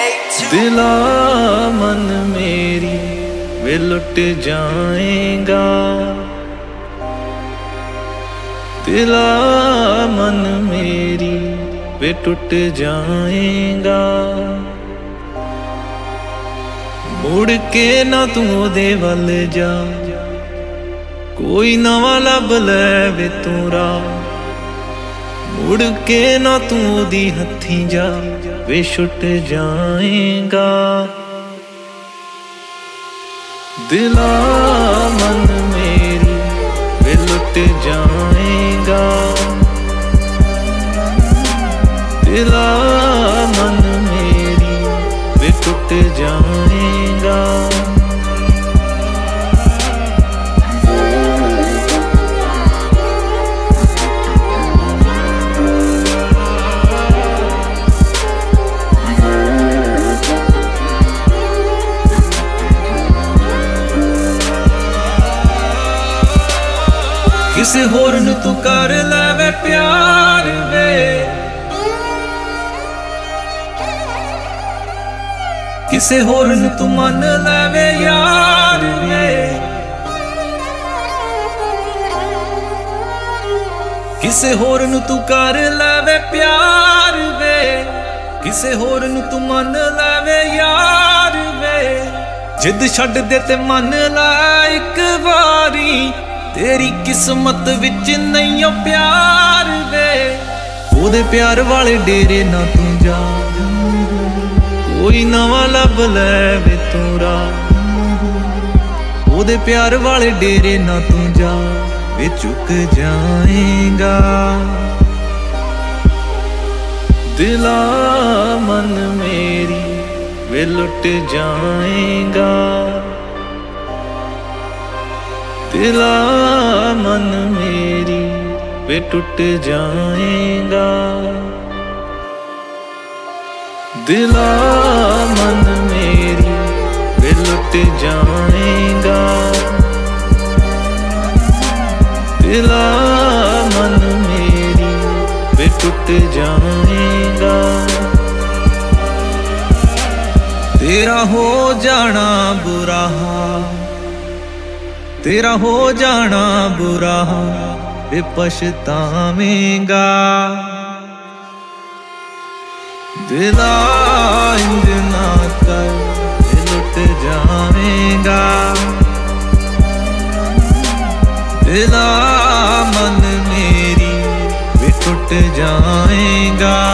दिला मन मेरी वे लुट जाएगा, दिला मन मेरी वे टूट जाएगा। मुड़ के ना तू ओदे वल जा, कोई नवा लब लै वे तू राह। मुड़ के ना तू ओदी हथी जा, वे छुट जाएगा। दिला मन मेरी वे लुट जाएगा, दिला मन मेरी वे टूट जाएगा। किसे होर नू तू कर लैवे प्यार वे, किसे होर नू तू मन लैवे यार वे। किसे होर नू तू कर लैवे प्यार वे, किसे होर नू तू मन लैवे यार वे। जिद छड्ड दे ते मन ला इक वारी, तेरी किस्मत विच नहीं ओ प्यार वे। ओदे प्यार वाले डेरे ना तू जा, कोई नवा लब लै वे तू राह। ओदे प्यार वाले डेरे ना तू जा, वे चुक जाएगा। दिला मन मेरी वे लुट जाएगा, दिला मन मेरी वे टूट जाएगा। दिला मन मेरी वे लुट जाएगा, दिला मन मेरी वे टूट जाएगा। तेरा हो जाना बुरा, तेरा हो जाना बुरा वे पछतावेगा। दिला इंज ना कर वे लुट जाएगा, दिला मन मेरी वे टूट जाएगा।